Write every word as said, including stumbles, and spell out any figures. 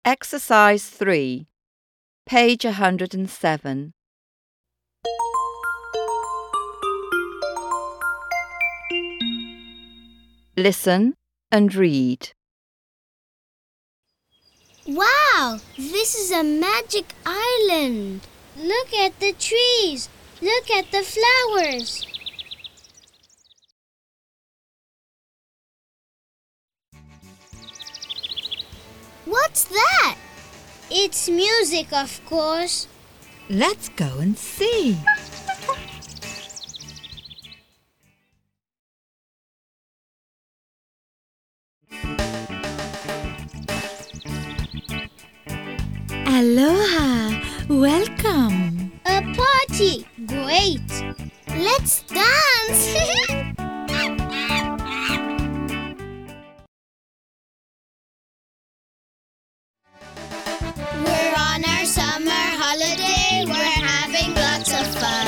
Exercise three, page one hundred seven. Listen and read. Wow! This is a magic island. Look at the trees. Look at the flowers. What's that? It's music, of course. Let's go and see. Aloha! Welcome! A party! Great! Let's dance! We're on our summer holiday. We're having lots of fun.